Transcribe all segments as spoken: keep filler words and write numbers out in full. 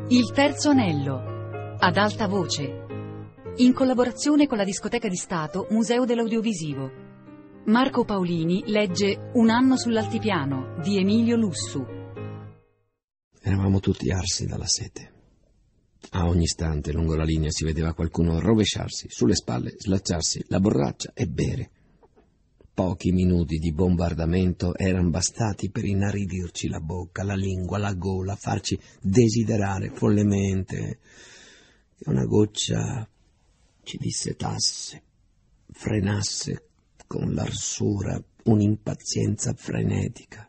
Il terzo anello, ad alta voce, in collaborazione con la Discoteca di Stato Museo dell'Audiovisivo. Marco Paolini legge Un anno sull'altipiano di Emilio Lussu. Eravamo tutti arsi dalla sete. A ogni istante lungo la linea si vedeva qualcuno rovesciarsi sulle spalle, slacciarsi la borraccia e bere. Pochi minuti di bombardamento erano bastati per inaridirci la bocca, la lingua, la gola, farci desiderare follemente che una goccia ci dissetasse, frenasse con l'arsura un'impazienza frenetica.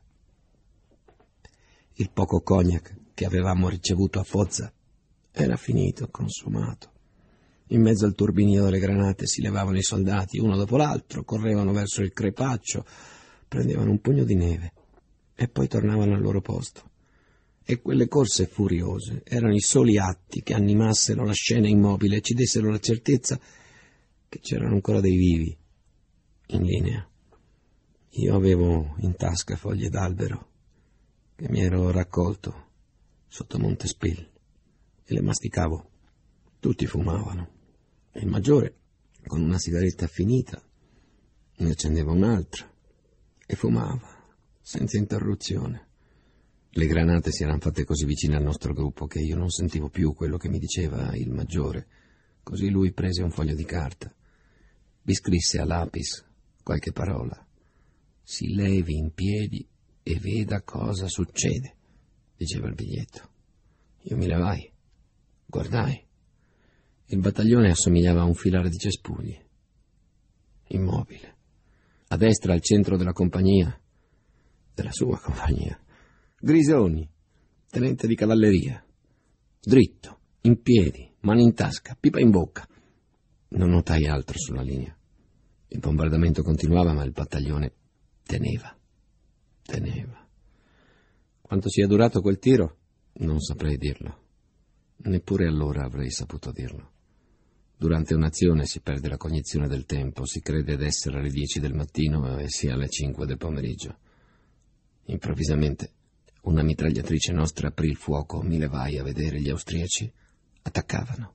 Il poco cognac che avevamo ricevuto a Foggia era finito, consumato. In mezzo al turbinio delle granate si levavano i soldati, uno dopo l'altro, correvano verso il crepaccio, prendevano un pugno di neve e poi tornavano al loro posto. E quelle corse furiose erano i soli atti che animassero la scena immobile e ci dessero la certezza che c'erano ancora dei vivi in linea. Io avevo in tasca foglie d'albero che mi ero raccolto sotto Montespil e le masticavo. Tutti fumavano. Il maggiore, con una sigaretta finita, ne accendeva un'altra e fumava, senza interruzione. Le granate si erano fatte così vicine al nostro gruppo che io non sentivo più quello che mi diceva il maggiore. Così lui prese un foglio di carta, vi scrisse a lapis qualche parola. Si levi in piedi e veda cosa succede, diceva il biglietto. Io mi levai, guardai. Il battaglione assomigliava a un filare di cespugli, immobile. A destra, al centro della compagnia, della sua compagnia, Grisoni, tenente di cavalleria, dritto, in piedi, mani in tasca, pipa in bocca. Non notai altro sulla linea. Il bombardamento continuava, ma il battaglione teneva, teneva. Quanto sia durato quel tiro, non saprei dirlo. Neppure allora avrei saputo dirlo. Durante un'azione si perde la cognizione del tempo, si crede d'essere alle dieci del mattino e sia alle cinque del pomeriggio. Improvvisamente una mitragliatrice nostra aprì il fuoco, mi levai a vedere gli austriaci. Attaccavano.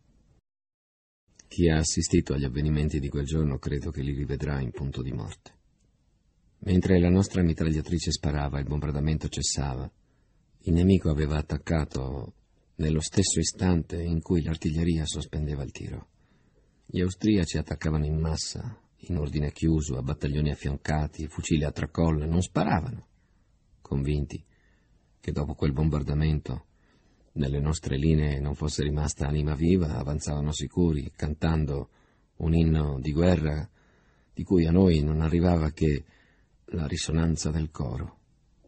Chi ha assistito agli avvenimenti di quel giorno credo che li rivedrà in punto di morte. Mentre la nostra mitragliatrice sparava, il bombardamento cessava. Il nemico aveva attaccato nello stesso istante in cui l'artiglieria sospendeva il tiro. Gli austriaci attaccavano in massa, in ordine chiuso, a battaglioni affiancati, fucili a tracolle, non sparavano, convinti che dopo quel bombardamento nelle nostre linee non fosse rimasta anima viva, avanzavano sicuri, cantando un inno di guerra di cui a noi non arrivava che la risonanza del coro.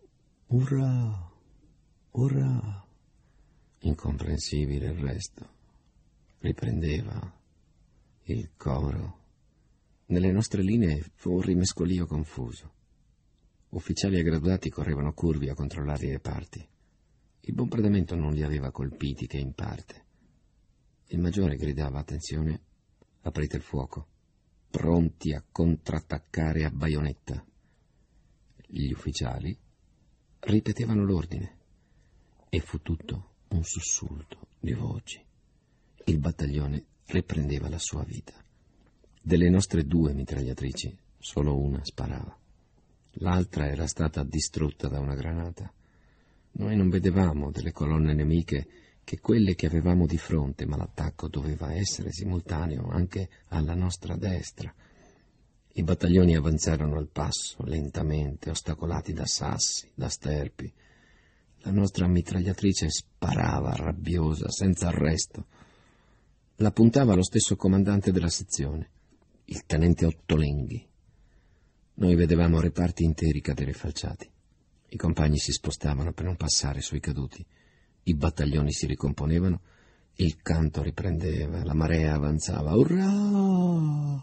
Urrà, urrà. Incomprensibile il resto. Riprendeva il coro. Nelle nostre linee fu un rimescolio confuso. Ufficiali e graduati correvano curvi a controllare i reparti. Il bombardamento non li aveva colpiti che in parte. Il maggiore gridava: attenzione, aprite il fuoco, pronti a contrattaccare a baionetta. Gli ufficiali ripetevano l'ordine e fu tutto un sussulto di voci. Il battaglione riprendeva la sua vita. Delle nostre due mitragliatrici, solo una sparava. L'altra era stata distrutta da una granata. Noi non vedevamo delle colonne nemiche che quelle che avevamo di fronte, ma l'attacco doveva essere simultaneo anche alla nostra destra. I battaglioni avanzarono al passo, lentamente, ostacolati da sassi, da sterpi. La nostra mitragliatrice sparava rabbiosa, senza arresto. La puntava lo stesso comandante della sezione, il tenente Ottolenghi. Noi vedevamo reparti interi cadere falciati. I compagni si spostavano per non passare sui caduti. I battaglioni si ricomponevano, il canto riprendeva, la marea avanzava. Urrà!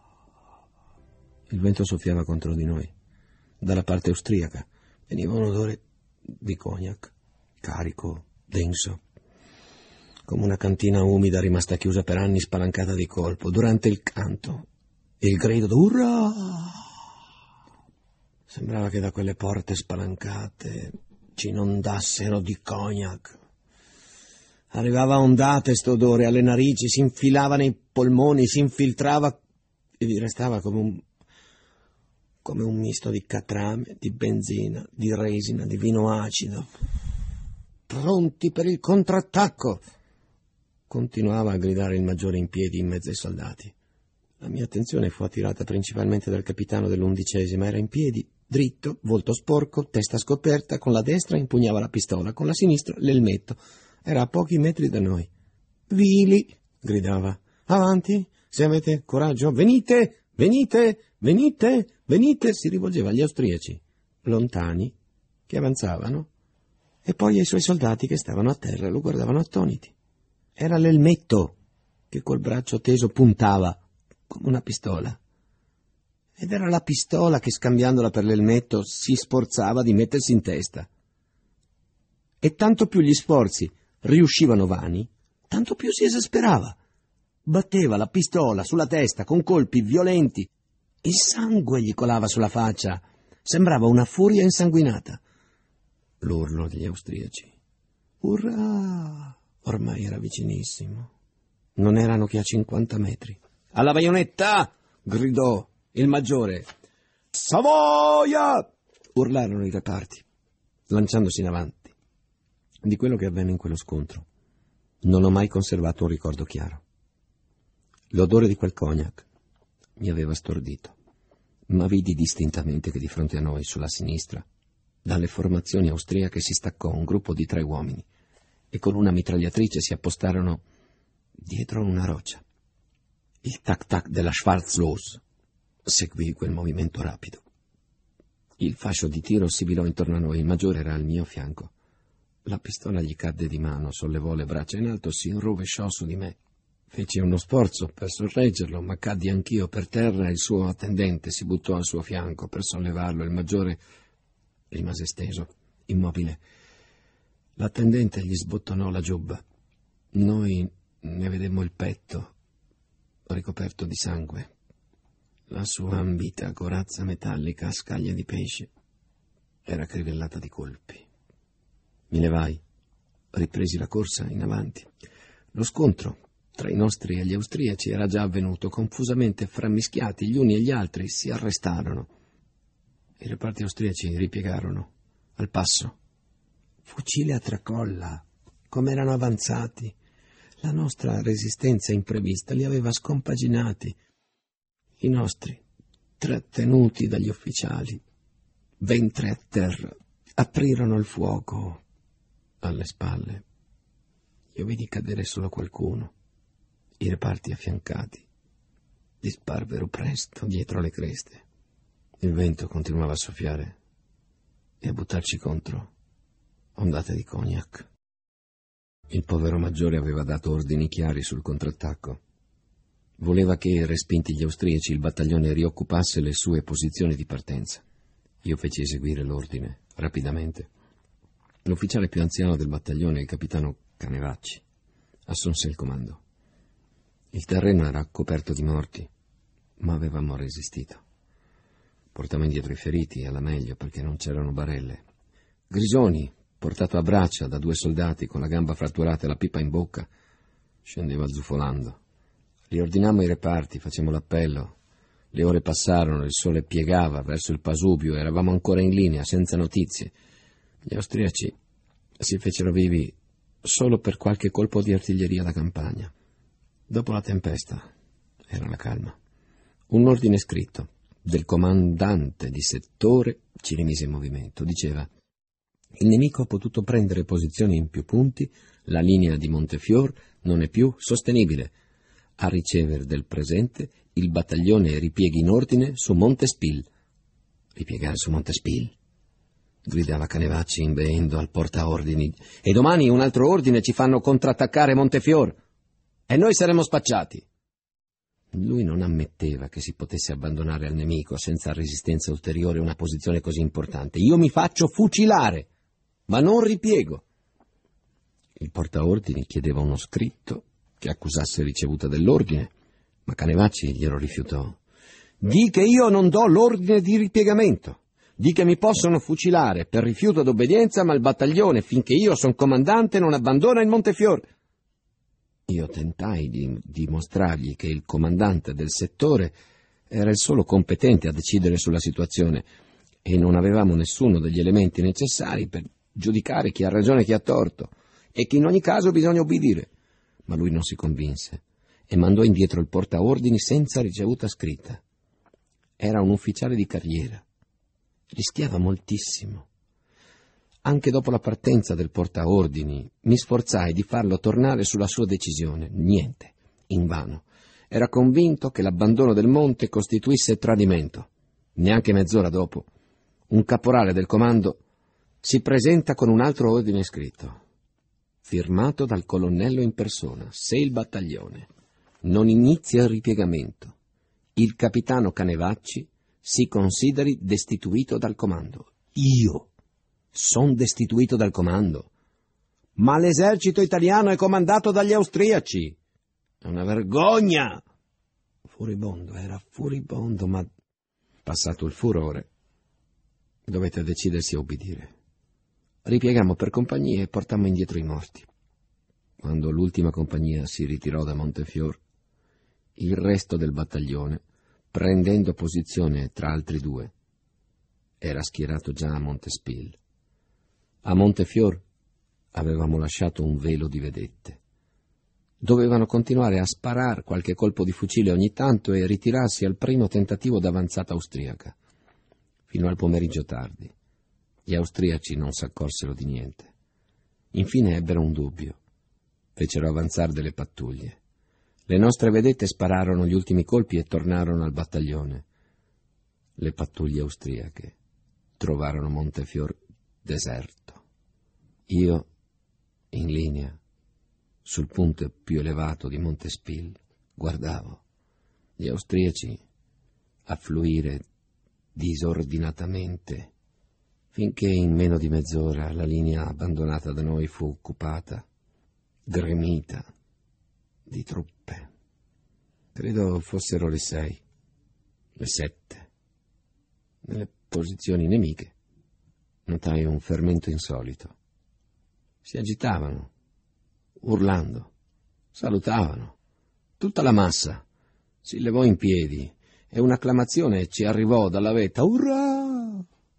Il vento soffiava contro di noi. Dalla parte austriaca veniva un odore di cognac, carico, denso, come una cantina umida rimasta chiusa per anni, spalancata di colpo. Durante il canto, il grido d'urrà! Sembrava che da quelle porte spalancate ci inondassero di cognac. Arrivava a ondate sto odore alle narici, si infilava nei polmoni, si infiltrava e vi restava come un, come un misto di catrame, di benzina, di resina, di vino acido. Pronti per il contrattacco! Continuava a gridare il maggiore in piedi in mezzo ai soldati. La mia attenzione fu attirata principalmente dal capitano dell'undicesima. Era in piedi, dritto, volto sporco, testa scoperta, con la destra impugnava la pistola, con la sinistra l'elmetto. Era a pochi metri da noi. «Vili!» gridava. «Avanti, se avete coraggio! Venite! Venite! Venite! Venite!» Si rivolgeva agli austriaci, lontani, che avanzavano, e poi ai suoi soldati che stavano a terra e lo guardavano attoniti. Era l'elmetto che col braccio teso puntava come una pistola. Ed era la pistola che, scambiandola per l'elmetto, si sforzava di mettersi in testa. E tanto più gli sforzi riuscivano vani, tanto più si esasperava. Batteva la pistola sulla testa con colpi violenti. Il sangue gli colava sulla faccia. Sembrava una furia insanguinata. L'urlo degli austriaci. «Urrà!» ormai era vicinissimo. Non erano che a cinquanta metri. «Alla baionetta!» gridò il maggiore. «Savoia!» urlarono i reparti, lanciandosi in avanti. Di quello che avvenne in quello scontro non ho mai conservato un ricordo chiaro. L'odore di quel cognac mi aveva stordito, ma vidi distintamente che di fronte a noi, sulla sinistra, dalle formazioni austriache si staccò un gruppo di tre uomini e con una mitragliatrice si appostarono dietro una roccia. Il tac-tac della Schwarzlos seguì quel movimento rapido. Il fascio di tiro sibilò intorno a noi, il maggiore era al mio fianco. La pistola gli cadde di mano, sollevò le braccia in alto, si rovesciò su di me. Feci uno sforzo per sorreggerlo, ma caddi anch'io per terra e il suo attendente si buttò al suo fianco per sollevarlo. Il maggiore rimase steso, immobile. L'attendente gli sbottonò la giubba. Noi ne vedemmo il petto, ricoperto di sangue. La sua ambita corazza metallica a scaglie di pesce era crivellata di colpi. Mi levai, ripresi la corsa in avanti. Lo scontro tra i nostri e gli austriaci era già avvenuto, confusamente frammischiati gli uni e gli altri si arrestarono. I reparti austriaci ripiegarono, al passo. Fucile a tracolla, come erano avanzati. La nostra resistenza imprevista li aveva scompaginati. I nostri, trattenuti dagli ufficiali, ventre a terra, aprirono il fuoco alle spalle. Io vidi cadere solo qualcuno. I reparti affiancati disparvero presto dietro le creste. Il vento continuava a soffiare e a buttarci contro ondate di cognac. Il povero maggiore aveva dato ordini chiari sul contrattacco. Voleva che, respinti gli austriaci, il battaglione rioccupasse le sue posizioni di partenza. Io feci eseguire l'ordine rapidamente. L'ufficiale più anziano del battaglione, il capitano Canevacci, assunse il comando. Il terreno era coperto di morti, ma avevamo resistito. Portammo indietro i feriti, alla meglio, perché non c'erano barelle. Grisoni, portato a braccia da due soldati con la gamba fratturata e la pipa in bocca, scendeva zufolando. Riordinammo i reparti, facemmo l'appello. Le ore passarono, il sole piegava verso il Pasubio, eravamo ancora in linea, senza notizie. Gli austriaci si fecero vivi solo per qualche colpo di artiglieria da campagna. Dopo la tempesta era la calma. Un ordine scritto del comandante di settore ci rimise in movimento. Diceva: il nemico ha potuto prendere posizioni in più punti, la linea di Montefior non è più sostenibile. A ricevere del presente il battaglione ripieghi in ordine su Montespil. Ripiegare su Montespil? Gridava Canevacci inveendo al portaordini. E domani un altro ordine ci fanno contrattaccare Montefior e noi saremo spacciati. Lui non ammetteva che si potesse abbandonare al nemico senza resistenza ulteriore una posizione così importante. Io mi faccio fucilare, ma non ripiego. Il portaordini chiedeva uno scritto che accusasse ricevuta dell'ordine, ma Canevacci glielo rifiutò. Di che io non do l'ordine di ripiegamento. Di che mi possono fucilare per rifiuto d'obbedienza, ma il battaglione, finché io son comandante, non abbandona il Montefior. Io tentai di dimostrargli che il comandante del settore era il solo competente a decidere sulla situazione e non avevamo nessuno degli elementi necessari per giudicare chi ha ragione e chi ha torto, e che in ogni caso bisogna obbedire. Ma lui non si convinse e mandò indietro il portaordini senza ricevuta scritta. Era un ufficiale di carriera. Rischiava moltissimo. Anche dopo la partenza del portaordini mi sforzai di farlo tornare sulla sua decisione. Niente, invano. Era convinto che l'abbandono del monte costituisse tradimento. Neanche mezz'ora dopo, un caporale del comando si presenta con un altro ordine scritto, firmato dal colonnello in persona. Se il battaglione non inizia il ripiegamento, il capitano Canevacci si consideri destituito dal comando. Io son destituito dal comando? Ma l'esercito italiano è comandato dagli austriaci. È una vergogna! Furibondo, era furibondo, ma passato il furore, dovette decidersi a obbedire. Ripiegammo per compagnie e portammo indietro i morti. Quando l'ultima compagnia si ritirò da Montefiore, il resto del battaglione, prendendo posizione tra altri due, era schierato già a Montespil. A Montefiore avevamo lasciato un velo di vedette. Dovevano continuare a sparar qualche colpo di fucile ogni tanto e ritirarsi al primo tentativo d'avanzata austriaca. Fino al pomeriggio tardi. Gli austriaci non s'accorsero di niente. Infine ebbero un dubbio. Fecero avanzare delle pattuglie. Le nostre vedette spararono gli ultimi colpi e tornarono al battaglione. Le pattuglie austriache trovarono Montefiore deserto. Io, in linea, sul punto più elevato di Montespil, guardavo gli austriaci affluire disordinatamente, finché in meno di mezz'ora la linea abbandonata da noi fu occupata, gremita, di truppe. Credo fossero le sei, le sette. Nelle posizioni nemiche notai un fermento insolito. Si agitavano, urlando, salutavano. Tutta la massa si levò in piedi e un'acclamazione ci arrivò dalla vetta. Urrà!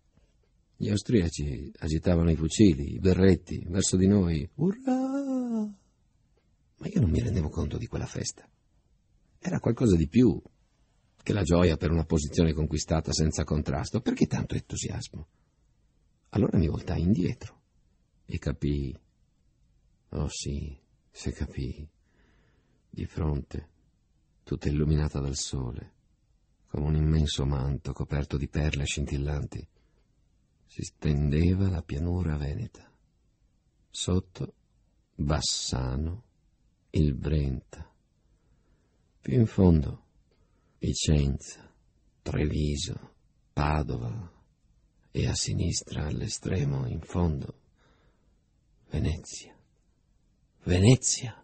Gli austriaci agitavano i fucili, i berretti, verso di noi. Urrà! Ma io non mi rendevo conto di quella festa. Era qualcosa di più che la gioia per una posizione conquistata senza contrasto. Perché tanto entusiasmo? Allora mi voltai indietro e capii, oh sì, se capii, di fronte, tutta illuminata dal sole, come un immenso manto coperto di perle scintillanti, si stendeva la pianura veneta. Sotto, Bassano, il Brenta. Più in fondo, Vicenza, Treviso, Padova, e a sinistra, all'estremo, in fondo, Venezia. Venezia!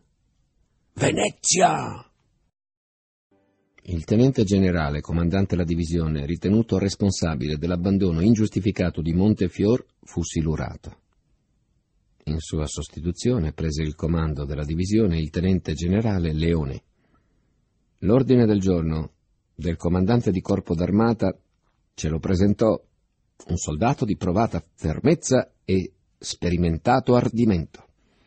Venezia! Il tenente generale, comandante la divisione, ritenuto responsabile dell'abbandono ingiustificato di Montefiore, fu silurato. In sua sostituzione prese il comando della divisione il tenente generale Leone. L'ordine del giorno del comandante di corpo d'armata ce lo presentò un soldato di provata fermezza e sperimentato ardimento.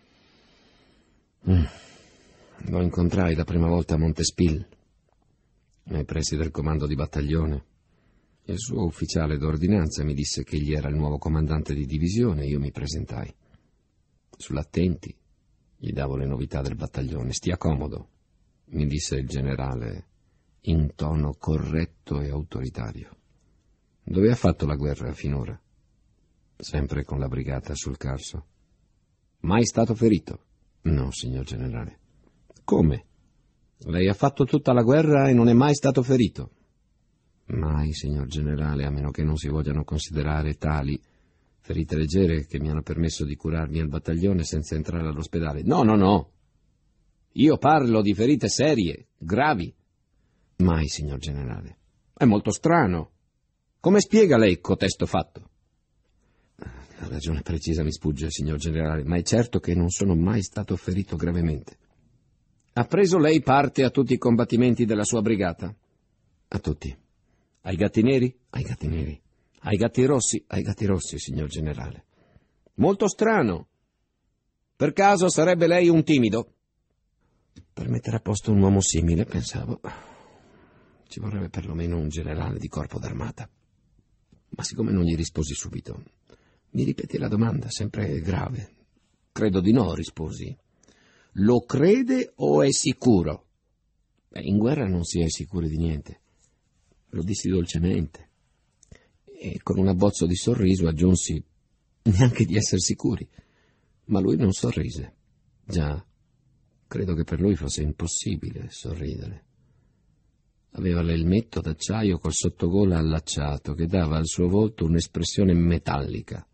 Mm. Lo incontrai la prima volta a Montespil, nei pressi del comando di battaglione. Il suo ufficiale d'ordinanza mi disse che egli era il nuovo comandante di divisione e io mi presentai. Sull'attenti gli davo le novità del battaglione. Stia comodo, mi disse il generale in tono corretto e autoritario. Dove ha fatto la guerra finora? Sempre con la brigata sul Carso. Mai stato ferito? No, signor generale. Come? Lei ha fatto tutta la guerra e non è mai stato ferito? Mai, signor generale, a meno che non si vogliano considerare tali ferite leggere che mi hanno permesso di curarmi al battaglione senza entrare all'ospedale. No, no, no. Io parlo di ferite serie, gravi. Mai, signor generale. È molto strano. Come spiega lei cotesto fatto? La ragione precisa mi sfugge, signor generale, ma è certo che non sono mai stato ferito gravemente. Ha preso lei parte a tutti i combattimenti della sua brigata? A tutti. Ai gatti neri? Ai gatti neri. Ai gatti rossi? Ai gatti rossi, signor generale. Molto strano. Per caso sarebbe lei un timido? Per mettere a posto un uomo simile, pensavo, ci vorrebbe perlomeno un generale di corpo d'armata. Ma siccome non gli risposi subito, mi ripeti la domanda, sempre grave. Credo di no, risposi. Lo crede o è sicuro? Beh, in guerra non si è sicuri di niente. Lo dissi dolcemente. E con un abbozzo di sorriso aggiunsi neanche di essere sicuri. Ma lui non sorrise. Già, credo che per lui fosse impossibile sorridere. Aveva l'elmetto d'acciaio col sottogola allacciato che dava al suo volto un'espressione metallica.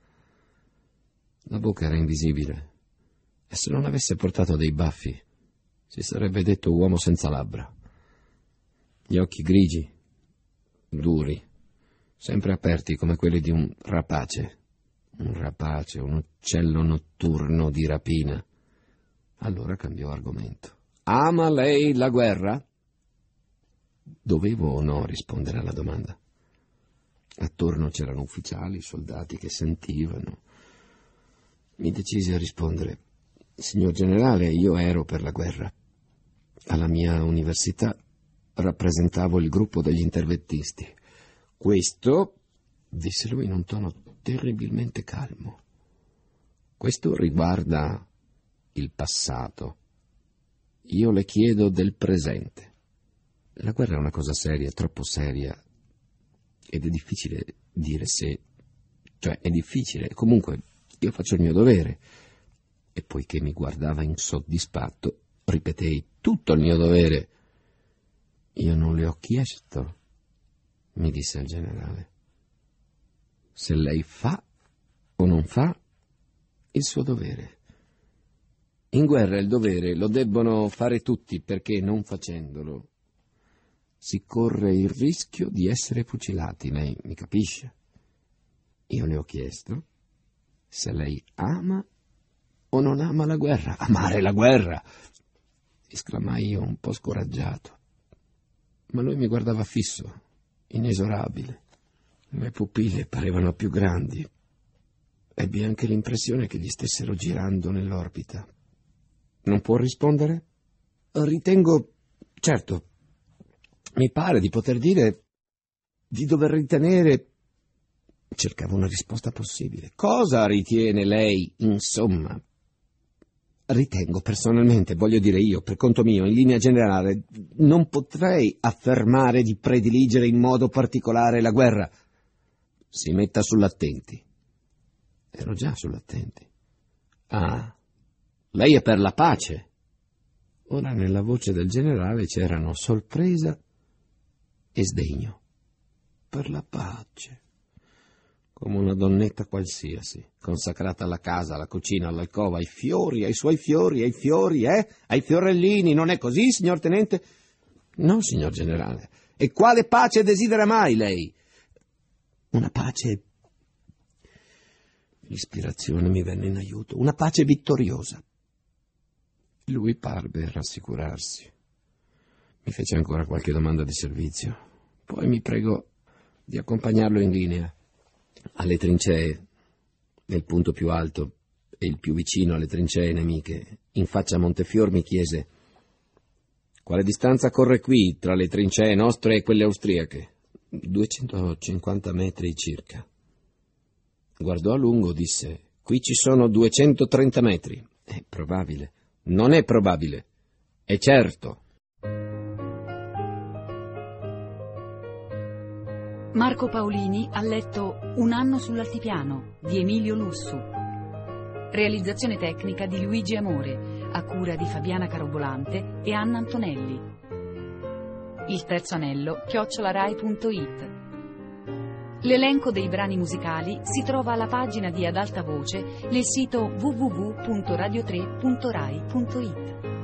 La bocca era invisibile e se non avesse portato dei baffi si sarebbe detto uomo senza labbra. Gli occhi grigi, duri, sempre aperti come quelli di un rapace. Un rapace, un uccello notturno di rapina. Allora cambiò argomento. Ama lei la guerra? Dovevo o no rispondere alla domanda? Attorno c'erano ufficiali, soldati che sentivano. Mi decisi a rispondere. Signor generale, io ero per la guerra. Alla mia università rappresentavo il gruppo degli interventisti. Questo, disse lui in un tono terribilmente calmo, questo riguarda il passato. Io le chiedo del presente. La guerra è una cosa seria, troppo seria, ed è difficile dire se... cioè è difficile, comunque io faccio il mio dovere. E poiché mi guardava insoddisfatto, ripetei tutto il mio dovere. Io non le ho chiesto, mi disse il generale, se lei fa o non fa il suo dovere. In guerra il dovere lo debbono fare tutti, perché non facendolo si corre il rischio di essere fucilati, lei mi capisce? Io le ho chiesto se lei ama o non ama la guerra. Amare la guerra! Esclamai io un po' scoraggiato. Ma lui mi guardava fisso, inesorabile. Le mie pupille parevano più grandi. Ebbi anche l'impressione che gli stessero girando nell'orbita. Non può rispondere? Ritengo, certo, mi pare di poter dire, di dover ritenere... Cercavo una risposta possibile. Cosa ritiene lei, insomma? Ritengo personalmente, voglio dire io, per conto mio, in linea generale, non potrei affermare di prediligere in modo particolare la guerra. Si metta sull'attenti. Ero già sull'attenti. Ah, lei è per la pace. Ora nella voce del generale c'erano sorpresa e sdegno. Per la pace. Come una donnetta qualsiasi, consacrata alla casa, alla cucina, all'alcova, ai fiori, ai suoi fiori, ai fiori, eh? Ai fiorellini, non è così, signor tenente? No, signor generale. E quale pace desidera mai lei? Una pace... L'ispirazione mi venne in aiuto. Una pace vittoriosa. Lui parve rassicurarsi. Mi fece ancora qualche domanda di servizio. Poi mi pregò di accompagnarlo in linea. Alle trincee, nel punto più alto e il più vicino alle trincee nemiche, in faccia a Montefior, mi chiese: quale distanza corre qui tra le trincee nostre e quelle austriache? duecentocinquanta metri circa. Guardò a lungo, disse: qui ci sono duecentotrenta metri. È probabile. Non è probabile. È certo. Marco Paolini ha letto Un anno sull'altipiano di Emilio Lussu. Realizzazione tecnica di Luigi Amore, a cura di Fabiana Carobolante e Anna Antonelli. Il terzo anello chiocciolarai punto it. L'elenco dei brani musicali si trova alla pagina di Ad Alta Voce nel sito w w w punto radio tre punto rai punto it.